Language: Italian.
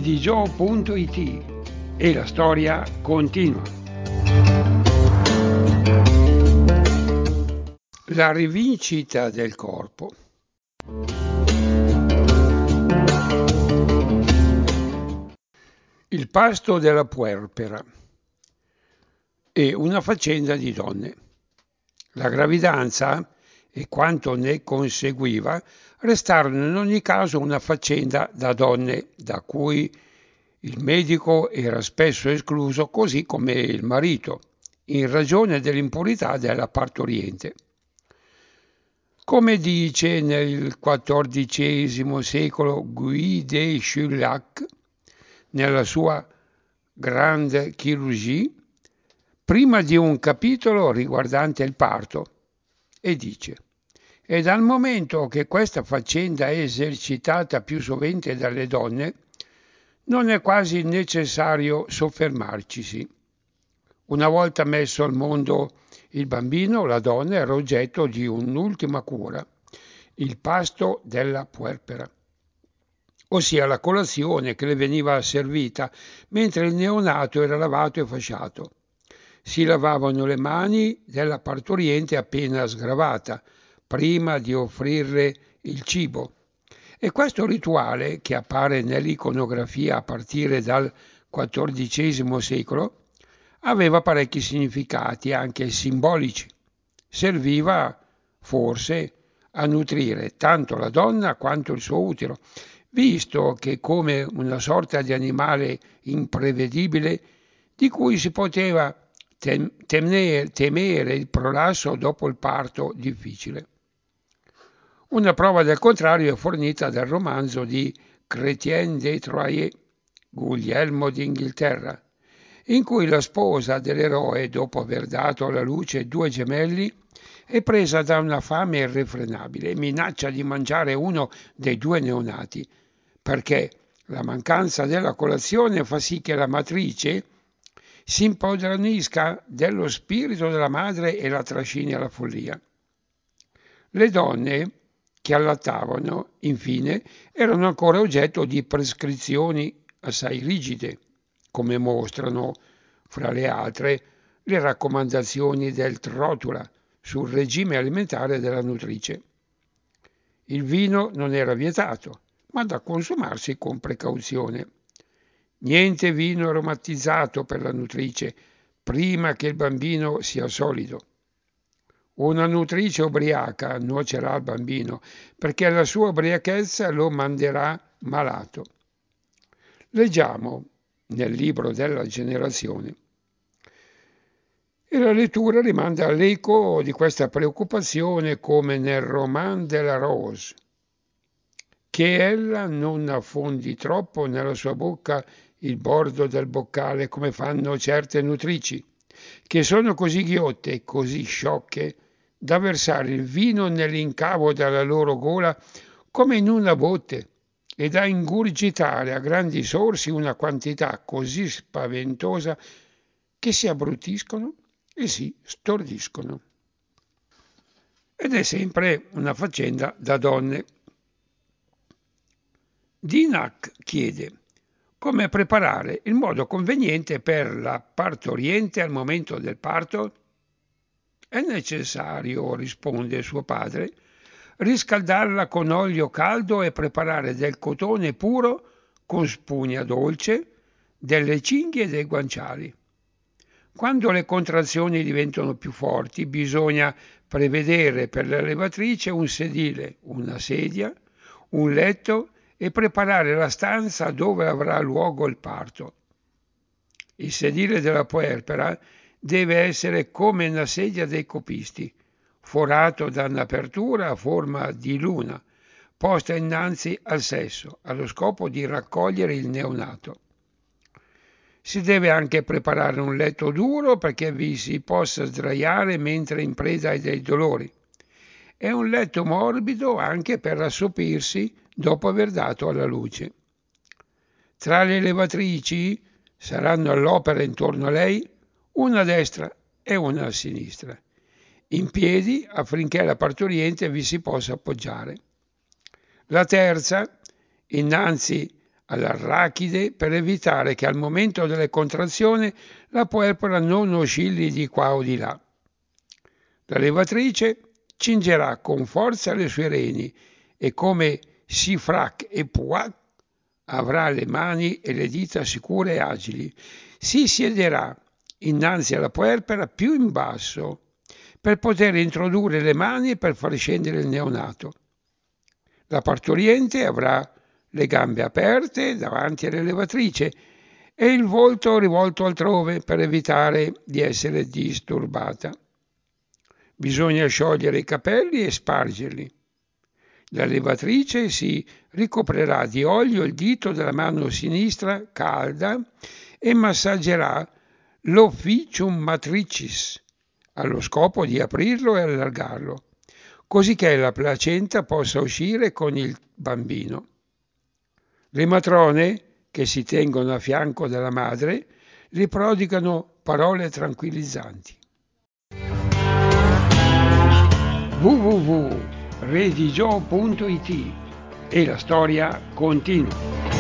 edijo.it e la storia continua. La rivincita del corpo. Il pasto della puerpera e una faccenda di donne. La gravidanza e quanto ne conseguiva restarono in ogni caso una faccenda da donne, da cui il medico era spesso escluso, così come il marito, in ragione dell'impurità della partoriente. Come dice nel XIV secolo Guy de Chauliac, nella sua Grande Chirurgie, prima di un capitolo riguardante il parto, e dice: «E dal momento che questa faccenda è esercitata più sovente dalle donne, non è quasi necessario soffermarcisi. Una volta messo al mondo il bambino, la donna era oggetto di un'ultima cura, il pasto della puerpera, ossia la colazione che le veniva servita mentre il neonato era lavato e fasciato. Si lavavano le mani della partoriente appena sgravata, prima di offrirle il cibo. E questo rituale, che appare nell'iconografia a partire dal XIV secolo, aveva parecchi significati, anche simbolici. Serviva, forse, a nutrire tanto la donna quanto il suo utero, visto che come una sorta di animale imprevedibile di cui si poteva temere il prolasso dopo il parto difficile. Una prova del contrario è fornita dal romanzo di Chrétien de Troyes, Guglielmo d'Inghilterra, in cui la sposa dell'eroe, dopo aver dato alla luce 2 gemelli, è presa da una fame irrefrenabile e minaccia di mangiare uno dei 2 neonati, perché la mancanza della colazione fa sì che la matrice si impadronisca dello spirito della madre e la trascini alla follia. Le donne che allattavano, infine, erano ancora oggetto di prescrizioni assai rigide, come mostrano, fra le altre, le raccomandazioni del Trotula sul regime alimentare della nutrice. Il vino non era vietato, ma da consumarsi con precauzione. Niente vino aromatizzato per la nutrice, prima che il bambino sia solido. Una nutrice ubriaca nuocerà al bambino, perché la sua ubriachezza lo manderà malato. Leggiamo nel libro della generazione. E la lettura rimanda all'eco di questa preoccupazione come nel Roman de la Rose, che ella non affondi troppo nella sua bocca il bordo del boccale come fanno certe nutrici, che sono così ghiotte e così sciocche da versare il vino nell'incavo della loro gola come in una botte e da ingurgitare a grandi sorsi una quantità così spaventosa che si abbruttiscono e si stordiscono». Ed è sempre una faccenda da donne. Dinac chiede: come preparare il modo conveniente per la partoriente al momento del parto? È necessario, risponde suo padre, riscaldarla con olio caldo e preparare del cotone puro con spugna dolce, delle cinghie e dei guanciali. Quando le contrazioni diventano più forti, bisogna prevedere per la levatrice un sedile, una sedia, un letto e preparare la stanza dove avrà luogo il parto. Il sedile della puerpera deve essere come una sedia dei copisti, forato da un'apertura a forma di luna, posta innanzi al sesso, allo scopo di raccogliere il neonato. Si deve anche preparare un letto duro perché vi si possa sdraiare mentre in preda ai dei dolori, e un letto morbido anche per assopirsi dopo aver dato alla luce. Tra le levatrici saranno all'opera intorno a lei una a destra e una a sinistra, in piedi affinché la partoriente vi si possa appoggiare. La terza, innanzi all'arachide per evitare che al momento delle contrazioni la puerpera non oscilli di qua o di là. La levatrice cingerà con forza le sue reni e come Sifrak e Puak avrà le mani e le dita sicure e agili. Si siederà innanzi alla puerpera più in basso per poter introdurre le mani per far scendere il neonato. La partoriente avrà le gambe aperte davanti alla levatrice e il volto rivolto altrove per evitare di essere disturbata. Bisogna sciogliere i capelli e spargerli. La levatrice si ricoprirà di olio il dito della mano sinistra calda e massaggerà l'officium matricis allo scopo di aprirlo e allargarlo, così che la placenta possa uscire con il bambino. Le matrone, che si tengono a fianco della madre, le prodigano parole tranquillizzanti. www.redigio.it e la storia continua.